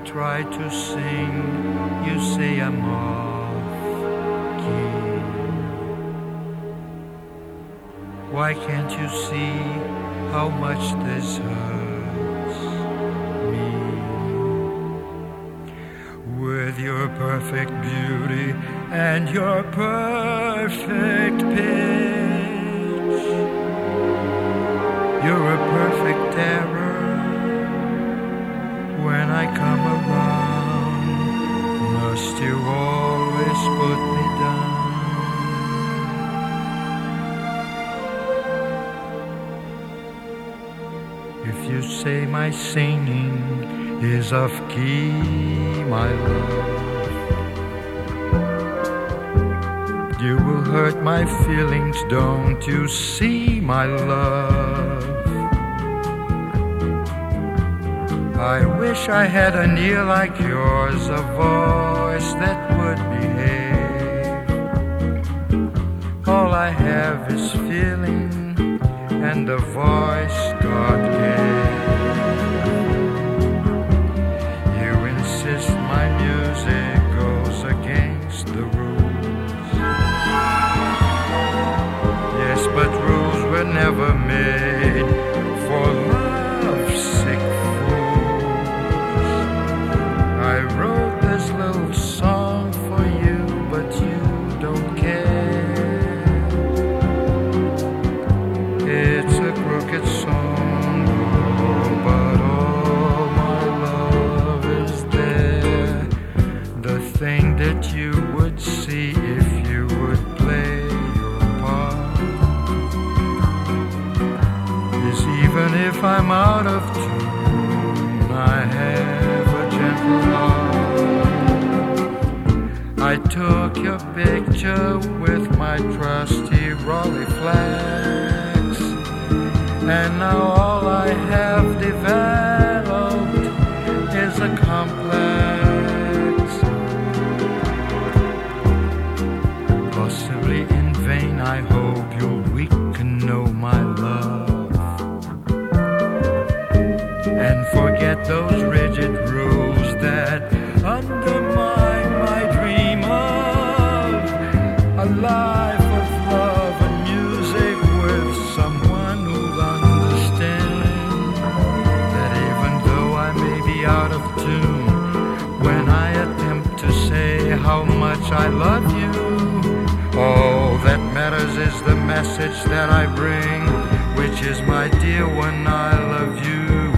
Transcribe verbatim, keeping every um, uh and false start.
try to sing, you say I'm off key. Why can't you see how much this hurts me? With your perfect beauty and your perfect pitch, you're a perfect terror. When I come around, must you always put me down? If you say my singing is off key, my love, you will hurt my feelings, don't you see, my love? I wish I had an ear like yours, a voice that would behave. All I have is feeling and a voice God gave. You insist my music goes against the rules. Yes, but rules were never made for love's sick fools. I wrote this little song for you, but you don't care. It's a crooked song, oh, but all my love is there. The thing that you would see if you would play your part is, even if I'm out of tune, I have a gentle heart. I took your picture with my trusty Rolleiflex, and now all I have developed is a complex. Possibly in vain, I hope you'll weaken, know my love, and forget those rigid rules that undermine my dream of a life of love and music with someone who'll understand that even though I may be out of tune, when I attempt to say how much I love you, all that matters is the message that I bring, which is, my dear one, I love you.